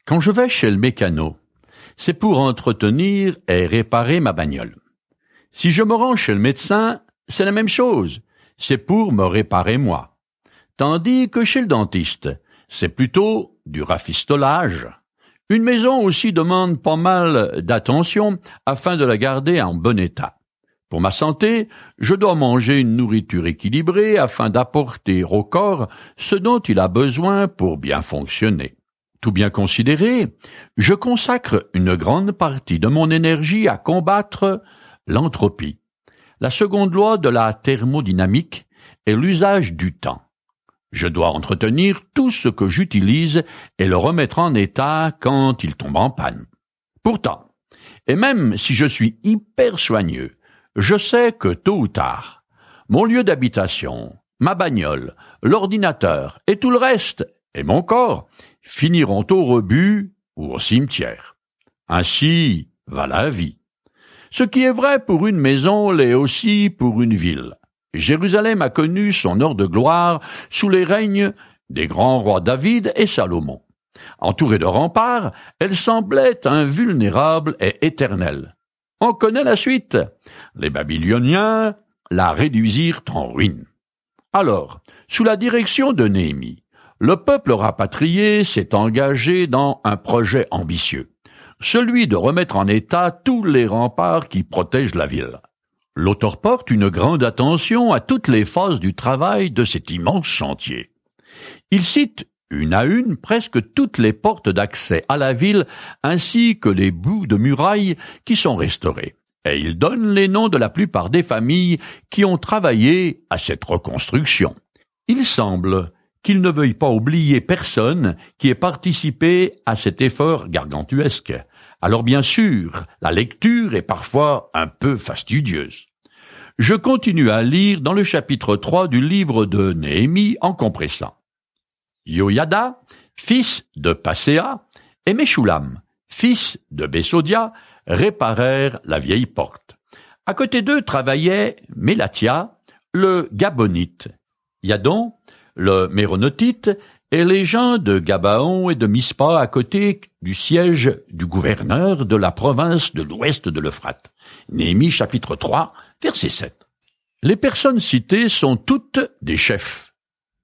Quand je vais chez le mécano, c'est pour entretenir et réparer ma bagnole. Si je me rends chez le médecin, c'est la même chose, c'est pour me réparer moi. Tandis que chez le dentiste, c'est plutôt du rafistolage. Une maison aussi demande pas mal d'attention afin de la garder en bon état. Pour ma santé, je dois manger une nourriture équilibrée afin d'apporter au corps ce dont il a besoin pour bien fonctionner. Tout bien considéré, je consacre une grande partie de mon énergie à combattre l'entropie. La seconde loi de la thermodynamique est l'usage du temps. Je dois entretenir tout ce que j'utilise et le remettre en état quand il tombe en panne. Pourtant, et même si je suis hyper soigneux, je sais que tôt ou tard, mon lieu d'habitation, ma bagnole, l'ordinateur et tout le reste, et mon corps, finiront au rebut ou au cimetière. Ainsi va la vie. Ce qui est vrai pour une maison l'est aussi pour une ville. Jérusalem a connu son heure de gloire sous les règnes des grands rois David et Salomon. Entourée de remparts, elle semblait invulnérable et éternelle. On connaît la suite. Les Babyloniens la réduisirent en ruine. Alors, sous la direction de Néhémie, le peuple rapatrié s'est engagé dans un projet ambitieux, celui de remettre en état tous les remparts qui protègent la ville. L'auteur porte une grande attention à toutes les phases du travail de cet immense chantier. Il cite une à une presque toutes les portes d'accès à la ville ainsi que les bouts de murailles qui sont restaurés. Et il donne les noms de la plupart des familles qui ont travaillé à cette reconstruction. Il semble qu'il ne veuille pas oublier personne qui ait participé à cet effort gargantuesque. Alors bien sûr, la lecture est parfois un peu fastidieuse. Je continue à lire dans le chapitre 3 du livre de Néhémie en compressant. Yoyada, fils de Passéa, et Meshulam, fils de Bessodia, réparèrent la vieille porte. À côté d'eux travaillait Mélatia, le Gabonite, Yadon, le Méronotite, et les gens de Gabaon et de Mispa à côté du siège du gouverneur de la province de l'ouest de l'Euphrate. Néhémie chapitre 3, verset 7. Les personnes citées sont toutes des chefs.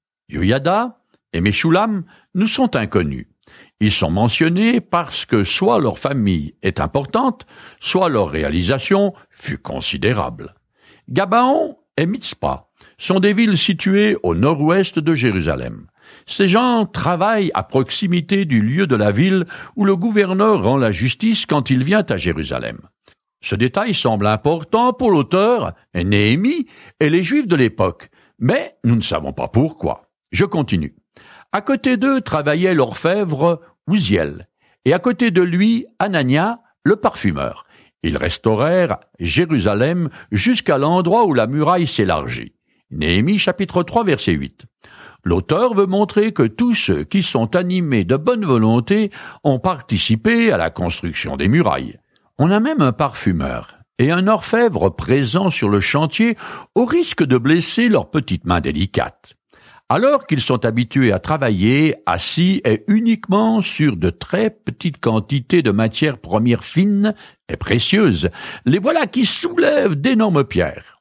Yoyada et Meshulam nous sont inconnus. Ils sont mentionnés parce que soit leur famille est importante, soit leur réalisation fut considérable. Gabaon et Mitzpah sont des villes situées au nord-ouest de Jérusalem. Ces gens travaillent à proximité du lieu de la ville où le gouverneur rend la justice quand il vient à Jérusalem. Ce détail semble important pour l'auteur, Néhémie, et les Juifs de l'époque, mais nous ne savons pas pourquoi. Je continue. À côté d'eux travaillait l'orfèvre Ouziel, et à côté de lui, Anania, le parfumeur. Ils restaurèrent Jérusalem jusqu'à l'endroit où la muraille s'élargit. Néhémie chapitre 3 verset 8. L'auteur veut montrer que tous ceux qui sont animés de bonne volonté ont participé à la construction des murailles. On a même un parfumeur et un orfèvre présents sur le chantier au risque de blesser leurs petites mains délicates. Alors qu'ils sont habitués à travailler assis et uniquement sur de très petites quantités de matières premières fines et précieuses, les voilà qui soulèvent d'énormes pierres.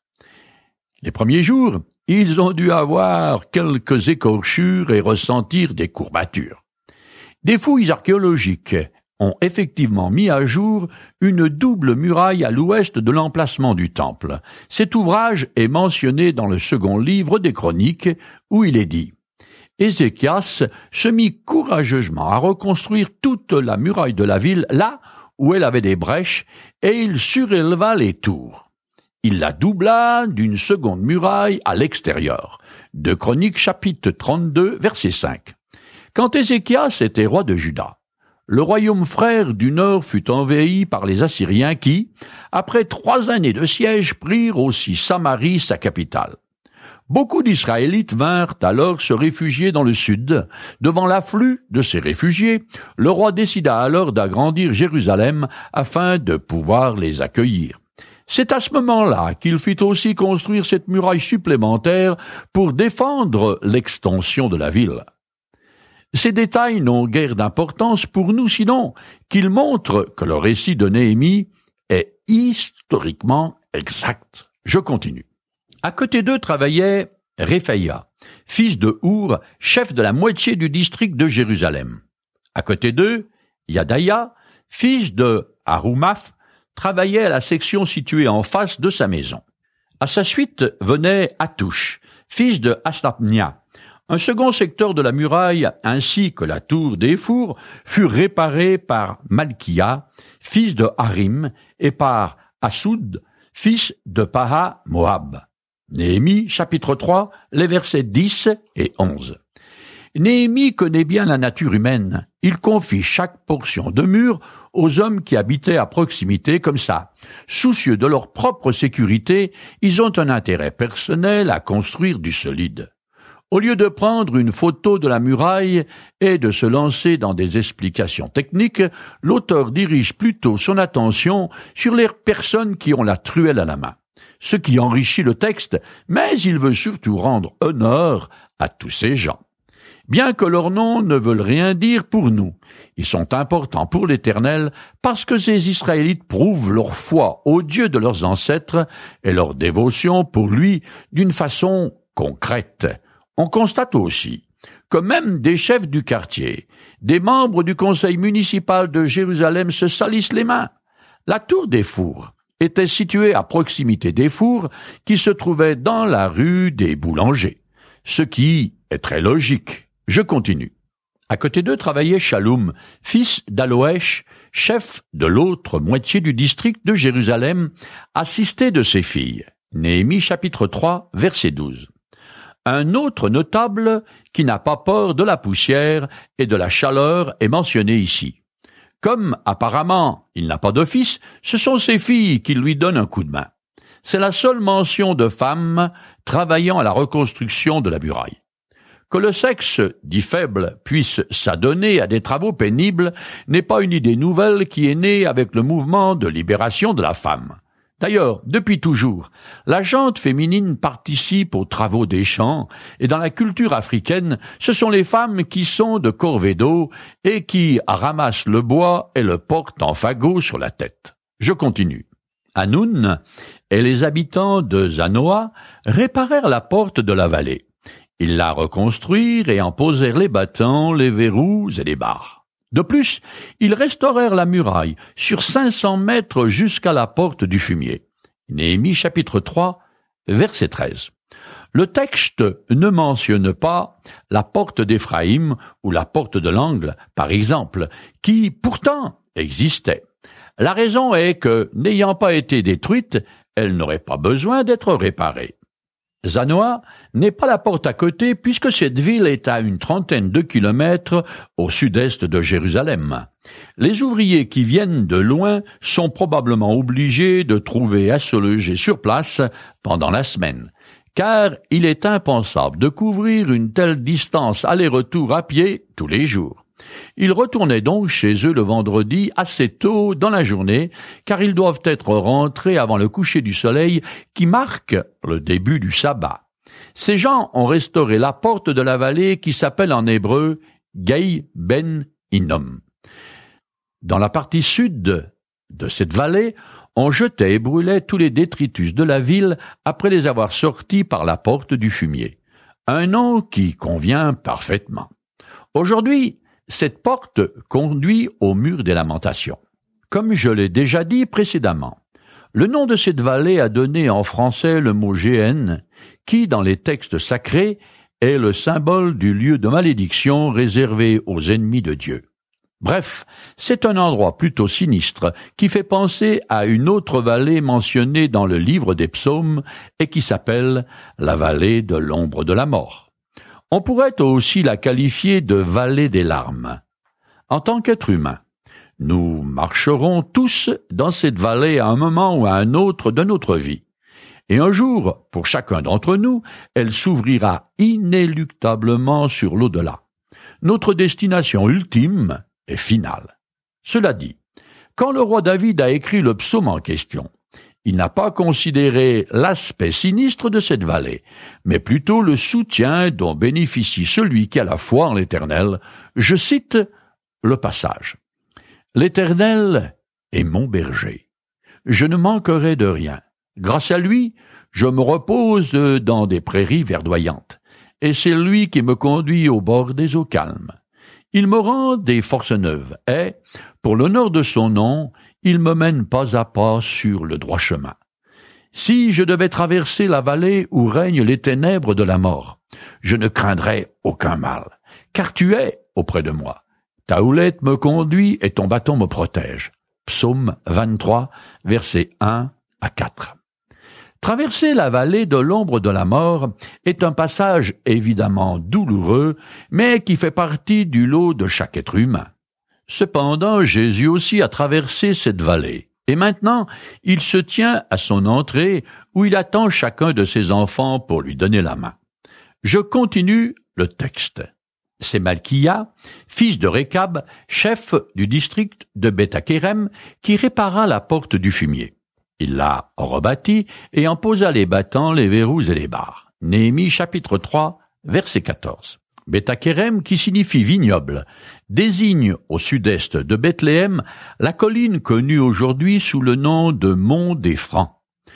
Les premiers jours, ils ont dû avoir quelques écorchures et ressentir des courbatures. Des fouilles archéologiques ont effectivement mis à jour une double muraille à l'ouest de l'emplacement du temple. Cet ouvrage est mentionné dans le second livre des Chroniques, où il est dit « Ézéchias se mit courageusement à reconstruire toute la muraille de la ville là où elle avait des brèches, et il suréleva les tours. Il la doubla d'une seconde muraille à l'extérieur. » De Chroniques chapitre 32, verset 5. Quand Ézéchias était roi de Juda, le royaume frère du nord fut envahi par les Assyriens qui, après 3 années de siège, prirent aussi Samarie, sa capitale. Beaucoup d'Israélites vinrent alors se réfugier dans le sud. Devant l'afflux de ces réfugiés, le roi décida alors d'agrandir Jérusalem afin de pouvoir les accueillir. C'est à ce moment-là qu'il fit aussi construire cette muraille supplémentaire pour défendre l'extension de la ville. Ces détails n'ont guère d'importance pour nous, sinon qu'ils montrent que le récit de Néhémie est historiquement exact. Je continue. À côté d'eux travaillait Réphaïa, fils de Our, chef de la moitié du district de Jérusalem. À côté d'eux, Yadaïa, fils de Harumaph, travaillait à la section située en face de sa maison. À sa suite venait Hattush, fils de Hasnapnia. Un second secteur de la muraille ainsi que la tour des fours furent réparés par Malkia, fils de Harim, et par Assoud, fils de Paha-Moab. Néhémie, chapitre 3, les versets 10 et 11. Néhémie connaît bien la nature humaine. Il confie chaque portion de mur aux hommes qui habitaient à proximité comme ça. Soucieux de leur propre sécurité, ils ont un intérêt personnel à construire du solide. Au lieu de prendre une photo de la muraille et de se lancer dans des explications techniques, l'auteur dirige plutôt son attention sur les personnes qui ont la truelle à la main. Ce qui enrichit le texte, mais il veut surtout rendre honneur à tous ces gens. Bien que leurs noms ne veulent rien dire pour nous, ils sont importants pour l'Éternel parce que ces Israélites prouvent leur foi au Dieu de leurs ancêtres et leur dévotion pour lui d'une façon concrète. On constate aussi que même des chefs du quartier, des membres du conseil municipal de Jérusalem se salissent les mains. La tour des fours était située à proximité des fours qui se trouvaient dans la rue des boulangers, ce qui est très logique. Je continue. À côté d'eux travaillait Shaloum, fils d'Aloèche, chef de l'autre moitié du district de Jérusalem, assisté de ses filles. Néhémie chapitre 3, verset 12. Un autre notable qui n'a pas peur de la poussière et de la chaleur est mentionné ici. Comme apparemment il n'a pas de fils, ce sont ses filles qui lui donnent un coup de main. C'est la seule mention de femmes travaillant à la reconstruction de la muraille. Que le sexe dit faible puisse s'adonner à des travaux pénibles n'est pas une idée nouvelle qui est née avec le mouvement de libération de la femme. D'ailleurs, depuis toujours, la gente féminine participe aux travaux des champs et dans la culture africaine, ce sont les femmes qui sont de corvée d'eau et qui ramassent le bois et le portent en fagot sur la tête. Je continue. Hanoun et les habitants de Zanoa réparèrent la porte de la vallée. Ils la reconstruirent et en posèrent les battants, les verrous et les barres. De plus, ils restaurèrent la muraille sur 500 mètres jusqu'à la porte du fumier. Néhémie chapitre 3, verset 13. Le texte ne mentionne pas la porte d'Éphraïm ou la porte de l'angle, par exemple, qui pourtant existait. La raison est que, n'ayant pas été détruite, elle n'aurait pas besoin d'être réparée. Zanoa n'est pas la porte à côté puisque cette ville est à une trentaine de kilomètres au sud-est de Jérusalem. Les ouvriers qui viennent de loin sont probablement obligés de trouver à se loger sur place pendant la semaine, car il est impensable de couvrir une telle distance aller-retour à pied tous les jours. Ils retournaient donc chez eux le vendredi assez tôt dans la journée, car ils doivent être rentrés avant le coucher du soleil qui marque le début du sabbat. Ces gens ont restauré la porte de la vallée qui s'appelle en hébreu Gei Ben Hinnom. Dans la partie sud de cette vallée, on jetait et brûlait tous les détritus de la ville après les avoir sortis par la porte du fumier. Un nom qui convient parfaitement. Aujourd'hui, cette porte conduit au mur des lamentations. Comme je l'ai déjà dit précédemment, le nom de cette vallée a donné en français le mot Géhenne, qui, dans les textes sacrés, est le symbole du lieu de malédiction réservé aux ennemis de Dieu. Bref, c'est un endroit plutôt sinistre qui fait penser à une autre vallée mentionnée dans le livre des psaumes et qui s'appelle la vallée de l'ombre de la mort. On pourrait aussi la qualifier de vallée des larmes. En tant qu'être humain, nous marcherons tous dans cette vallée à un moment ou à un autre de notre vie. Et un jour, pour chacun d'entre nous, elle s'ouvrira inéluctablement sur l'au-delà. Notre destination ultime est finale. Cela dit, quand le roi David a écrit le psaume en question, Il n'a pas considéré l'aspect sinistre de cette vallée, mais plutôt le soutien dont bénéficie celui qui a la foi en l'Éternel. Je cite le passage. « L'Éternel est mon berger. Je ne manquerai de rien. Grâce à lui, je me repose dans des prairies verdoyantes, et c'est lui qui me conduit au bord des eaux calmes. Il me rend des forces neuves, et, pour l'honneur de son nom, il me mène pas à pas sur le droit chemin. Si je devais traverser la vallée où règnent les ténèbres de la mort, je ne craindrais aucun mal, car tu es auprès de moi. Ta houlette me conduit et ton bâton me protège. » Psaume 23, versets 1 à 4. Traverser la vallée de l'ombre de la mort est un passage évidemment douloureux, mais qui fait partie du lot de chaque être humain. Cependant, Jésus aussi a traversé cette vallée, et maintenant, il se tient à son entrée où il attend chacun de ses enfants pour lui donner la main. Je continue le texte. C'est Malchia, fils de Récab, chef du district de Beth-Akerem, qui répara la porte du fumier. Il l'a rebâtie et en posa les battants, les verrous et les barres. Néhémie chapitre 3, verset 14. Beth-Akerem, qui signifie vignoble, désigne au sud-est de Bethléem la colline connue aujourd'hui sous le nom de Mont des Francs,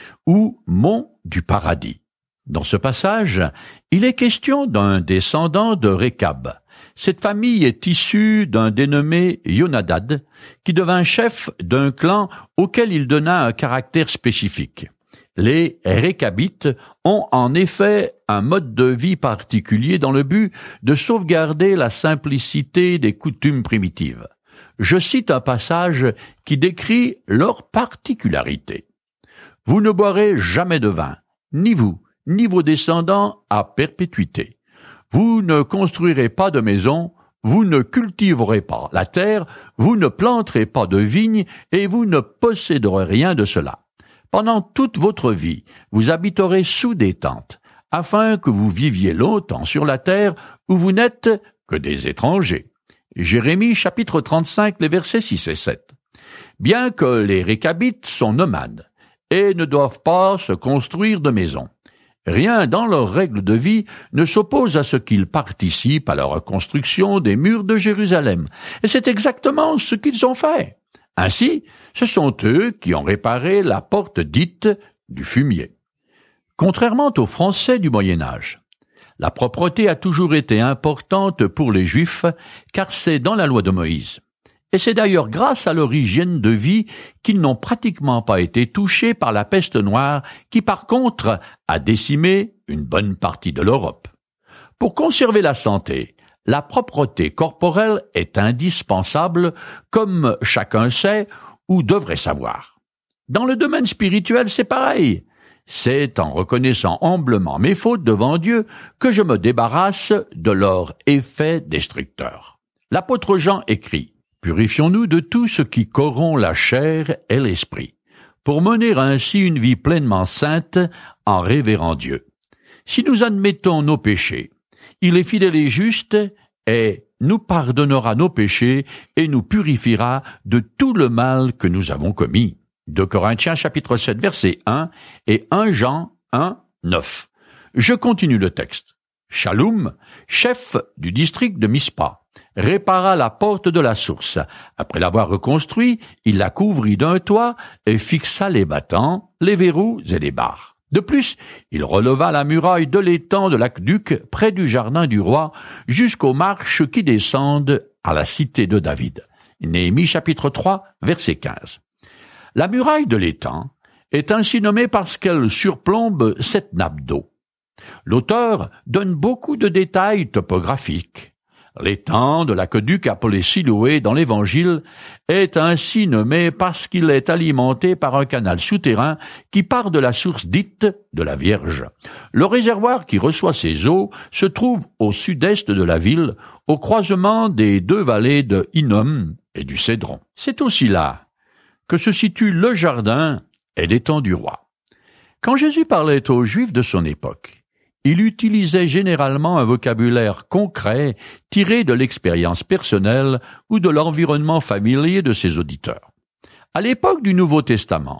ou Mont du Paradis. Dans ce passage, il est question d'un descendant de Récab. Cette famille est issue d'un dénommé Yonadad, qui devint chef d'un clan auquel il donna un caractère spécifique. Les Récabites ont en effet un mode de vie particulier dans le but de sauvegarder la simplicité des coutumes primitives. Je cite un passage qui décrit leur particularité. « Vous ne boirez jamais de vin, ni vous, ni vos descendants à perpétuité. Vous ne construirez pas de maison, vous ne cultiverez pas la terre, vous ne planterez pas de vignes, et vous ne posséderez rien de cela. Pendant toute votre vie, vous habiterez sous des tentes, afin que vous viviez longtemps sur la terre où vous n'êtes que des étrangers. » Jérémie chapitre 35, les versets 6 et 7. Bien que les Récabites sont nomades et ne doivent pas se construire de maison, rien dans leurs règles de vie ne s'oppose à ce qu'ils participent à la reconstruction des murs de Jérusalem. Et c'est exactement ce qu'ils ont fait. Ainsi, ce sont eux qui ont réparé la porte dite du fumier. Contrairement aux Français du Moyen Âge, la propreté a toujours été importante pour les Juifs, car c'est dans la loi de Moïse. Et c'est d'ailleurs grâce à leur hygiène de vie qu'ils n'ont pratiquement pas été touchés par la peste noire, qui par contre a décimé une bonne partie de l'Europe. Pour conserver la santé, la propreté corporelle est indispensable, comme chacun sait ou devrait savoir. Dans le domaine spirituel, c'est pareil. C'est en reconnaissant humblement mes fautes devant Dieu que je me débarrasse de leur effet destructeur. L'apôtre Jean écrit: « Purifions-nous de tout ce qui corrompt la chair et l'esprit, pour mener ainsi une vie pleinement sainte en révérant Dieu. Si nous admettons nos péchés, il est fidèle et juste et nous pardonnera nos péchés et nous purifiera de tout le mal que nous avons commis. » 2 Corinthiens chapitre 7 verset 1 et 1 Jean 1, 9. Je continue le texte. Shaloum, chef du district de Mispa, répara la porte de la source. Après l'avoir reconstruit, il la couvrit d'un toit et fixa les battants, les verrous et les barres. De plus, il releva la muraille de l'étang de l'aqueduc près du jardin du roi jusqu'aux marches qui descendent à la cité de David. Néhémie chapitre 3 verset 15. La muraille de l'étang est ainsi nommée parce qu'elle surplombe 7 nappes d'eau. L'auteur donne beaucoup de détails topographiques. L'étang de l'aqueduc appelé Siloé dans l'Évangile est ainsi nommé parce qu'il est alimenté par un canal souterrain qui part de la source dite de la Vierge. Le réservoir qui reçoit ces eaux se trouve au sud-est de la ville, au croisement des 2 vallées de Hinnom et du Cédron. C'est aussi là que se situe le jardin et l'étang du roi. Quand Jésus parlait aux Juifs de son époque, il utilisait généralement un vocabulaire concret tiré de l'expérience personnelle ou de l'environnement familier de ses auditeurs. À l'époque du Nouveau Testament,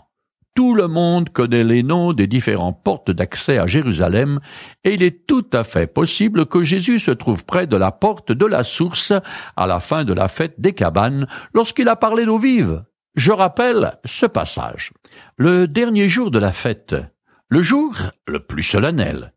Tout le monde connaît les noms des différentes portes d'accès à Jérusalem, et il est tout à fait possible que Jésus se trouve près de la porte de la source à la fin de la fête des cabanes, lorsqu'il a parlé d'eau vive. Je rappelle ce passage. Le dernier jour de la fête, le jour le plus solennel,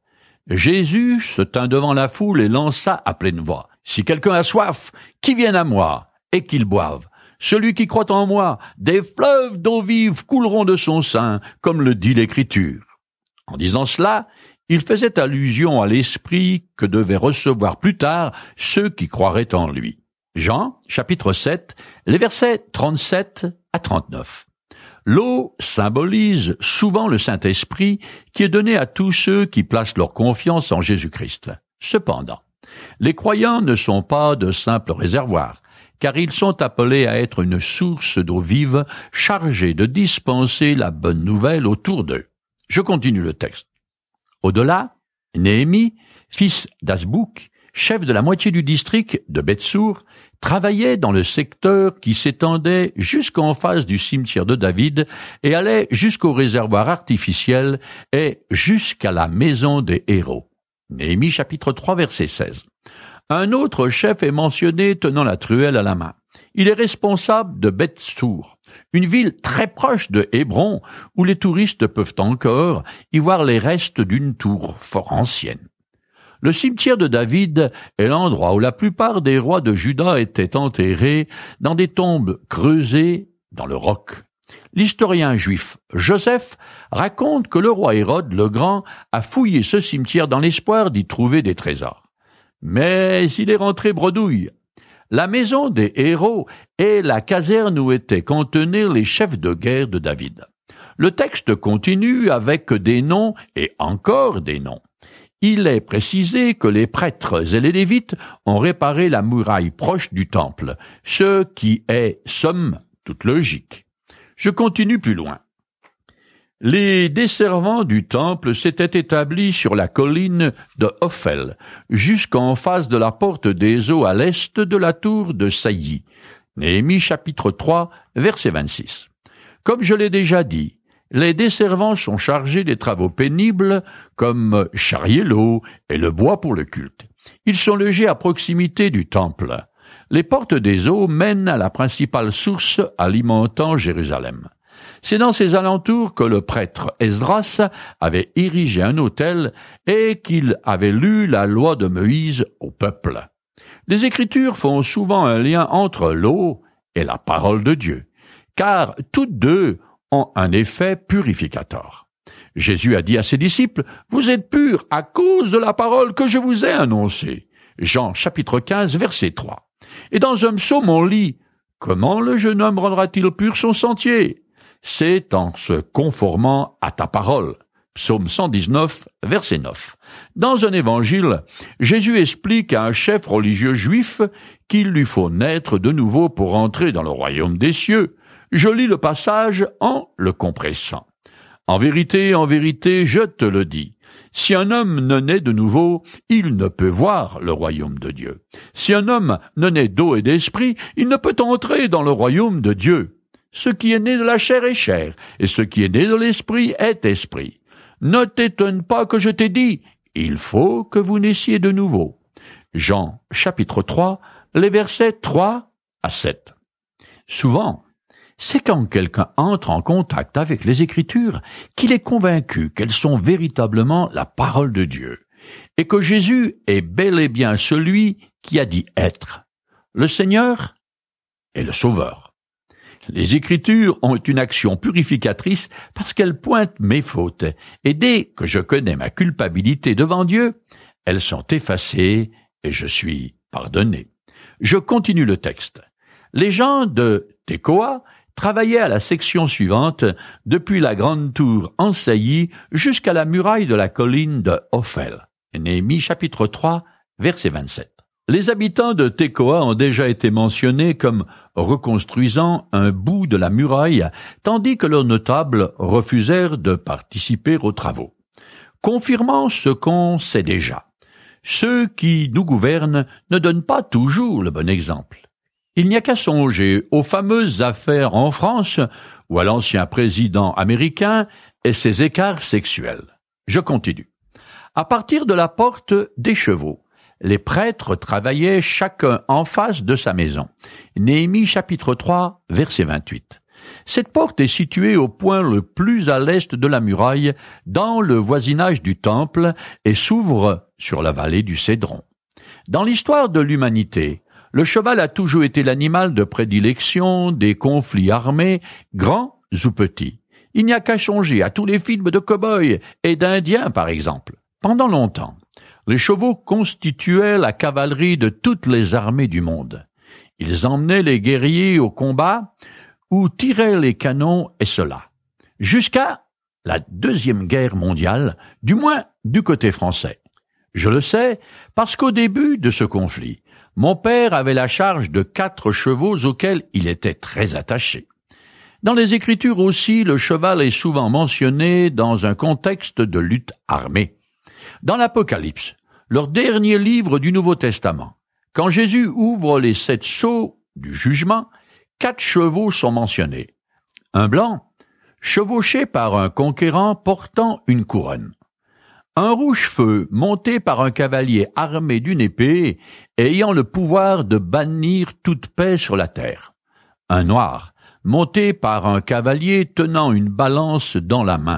Jésus se tint devant la foule et lança à pleine voix: « Si quelqu'un a soif, qu'il vienne à moi, et qu'il boive. Celui qui croit en moi, des fleuves d'eau vive couleront de son sein, comme le dit l'Écriture. » En disant cela, il faisait allusion à l'Esprit que devaient recevoir plus tard ceux qui croiraient en lui. Jean, chapitre 7, les versets 37 à 39. L'eau symbolise souvent le Saint-Esprit qui est donné à tous ceux qui placent leur confiance en Jésus-Christ. Cependant, les croyants ne sont pas de simples réservoirs, car ils sont appelés à être une source d'eau vive chargée de dispenser la bonne nouvelle autour d'eux. Je continue le texte. Au-delà, Néhémie, fils d'Asbouk, chef de la moitié du district de Bethsour, travaillait dans le secteur qui s'étendait jusqu'en face du cimetière de David et allait jusqu'au réservoir artificiel et jusqu'à la maison des héros. Néhémie chapitre 3 verset 16. Un autre chef est mentionné tenant la truelle à la main. Il est responsable de Bethsour, une ville très proche de Hébron où les touristes peuvent encore y voir les restes d'une tour fort ancienne. Le cimetière de David est l'endroit où la plupart des rois de Juda étaient enterrés dans des tombes creusées dans le roc. L'historien juif Joseph raconte que le roi Hérode le Grand a fouillé ce cimetière dans l'espoir d'y trouver des trésors. Mais il est rentré bredouille. La maison des héros est la caserne où étaient contenus les chefs de guerre de David. Le texte continue avec des noms et encore des noms. Il est précisé que les prêtres et les lévites ont réparé la muraille proche du temple, ce qui est, somme toute logique. Je continue plus loin. Les desservants du temple s'étaient établis sur la colline de Ophel, jusqu'en face de la porte des eaux à l'est de la tour de Sailly. Néhémie chapitre 3, verset 26. Comme je l'ai déjà dit, les desservants sont chargés des travaux pénibles comme charrier l'eau et le bois pour le culte. Ils sont logés à proximité du temple. Les portes des eaux mènent à la principale source alimentant Jérusalem. C'est dans ces alentours que le prêtre Esdras avait érigé un autel et qu'il avait lu la loi de Moïse au peuple. Les Écritures font souvent un lien entre l'eau et la parole de Dieu, car toutes deux ont un effet purificateur. Jésus a dit à ses disciples: « Vous êtes purs à cause de la parole que je vous ai annoncée. » Jean chapitre 15, verset 3. Et dans un psaume on lit: « Comment le jeune homme rendra-t-il pur son sentier ? C'est en se conformant à ta parole. » Psaume 119, verset 9. Dans un évangile, Jésus explique à un chef religieux juif qu'il lui faut naître de nouveau pour entrer dans le royaume des cieux. Je lis le passage en le compressant. « En vérité, je te le dis, si un homme ne naît de nouveau, il ne peut voir le royaume de Dieu. Si un homme ne naît d'eau et d'esprit, il ne peut entrer dans le royaume de Dieu. Ce qui est né de la chair est chair, et ce qui est né de l'esprit est esprit. Ne t'étonne pas que je t'ai dit, il faut que vous naissiez de nouveau. » Jean chapitre 3, les versets 3 à 7. Souvent, c'est quand quelqu'un entre en contact avec les Écritures qu'il est convaincu qu'elles sont véritablement la parole de Dieu, et que Jésus est bel et bien celui qui a dit être. Le Seigneur est le Sauveur. Les Écritures ont une action purificatrice parce qu'elles pointent mes fautes, et dès que je connais ma culpabilité devant Dieu, elles sont effacées et je suis pardonné. Je continue le texte. Les gens de Tekoa travaillaient à la section suivante, depuis la grande tour en saillie jusqu'à la muraille de la colline de Ophel. Néhémie chapitre 3, verset 27. Les habitants de Tekoa ont déjà été mentionnés comme reconstruisant un bout de la muraille, tandis que leurs notables refusèrent de participer aux travaux. Confirmant ce qu'on sait déjà, ceux qui nous gouvernent ne donnent pas toujours le bon exemple. Il n'y a qu'à songer aux fameuses affaires en France ou à l'ancien président américain et ses écarts sexuels. Je continue. À partir de la porte des chevaux, les prêtres travaillaient chacun en face de sa maison. Néhémie chapitre 3, verset 28. Cette porte est située au point le plus à l'est de la muraille, dans le voisinage du temple, et s'ouvre sur la vallée du Cédron. Dans l'histoire de l'humanité, le cheval a toujours été l'animal de prédilection des conflits armés, grands ou petits. Il n'y a qu'à songer à tous les films de cow-boys et d'Indiens, par exemple. Pendant longtemps, les chevaux constituaient la cavalerie de toutes les armées du monde. Ils emmenaient les guerriers au combat ou tiraient les canons et cela. Jusqu'à la Deuxième Guerre mondiale, du moins du côté français. Je le sais parce qu'au début de ce conflit, mon père avait la charge de 4 chevaux auxquels il était très attaché. Dans les Écritures aussi, le cheval est souvent mentionné dans un contexte de lutte armée. Dans l'Apocalypse, leur dernier livre du Nouveau Testament, quand Jésus ouvre les 7 sceaux du jugement, 4 chevaux sont mentionnés. Un blanc, chevauché par un conquérant portant une couronne. Un rouge-feu monté par un cavalier armé d'une épée ayant le pouvoir de bannir toute paix sur la terre. Un noir, monté par un cavalier tenant une balance dans la main.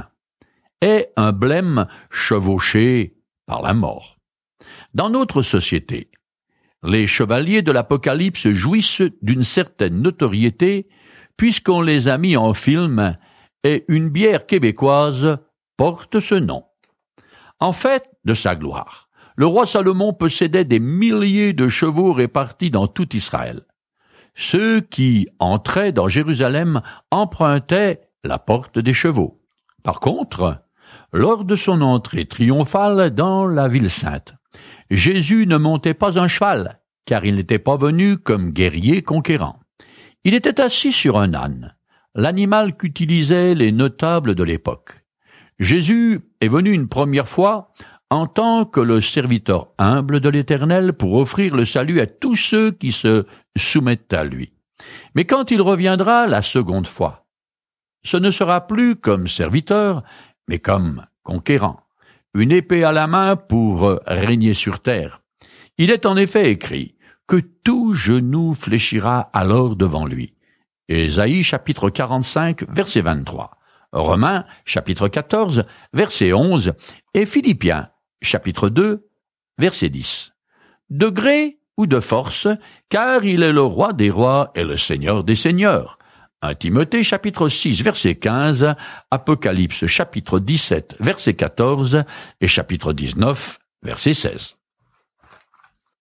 Et un blême chevauché par la mort. Dans notre société, les chevaliers de l'Apocalypse jouissent d'une certaine notoriété puisqu'on les a mis en film et une bière québécoise porte ce nom. En fait, de sa gloire, le roi Salomon possédait des milliers de chevaux répartis dans tout Israël. Ceux qui entraient dans Jérusalem empruntaient la porte des chevaux. Par contre, lors de son entrée triomphale dans la ville sainte, Jésus ne montait pas un cheval, car il n'était pas venu comme guerrier conquérant. Il était assis sur un âne, l'animal qu'utilisaient les notables de l'époque. Jésus est venu une première fois en tant que le serviteur humble de l'Éternel pour offrir le salut à tous ceux qui se soumettent à lui. Mais quand il reviendra la seconde fois, ce ne sera plus comme serviteur, mais comme conquérant, une épée à la main pour régner sur terre. Il est en effet écrit que tout genou fléchira alors devant lui. Ésaïe chapitre 45, verset 23. Romains chapitre 14, verset 11 et Philippiens chapitre 2, verset 10. De gré ou de force, car il est le roi des rois et le seigneur des seigneurs. 1 Timothée chapitre 6, verset 15, Apocalypse chapitre 17, verset 14 et chapitre 19, verset 16.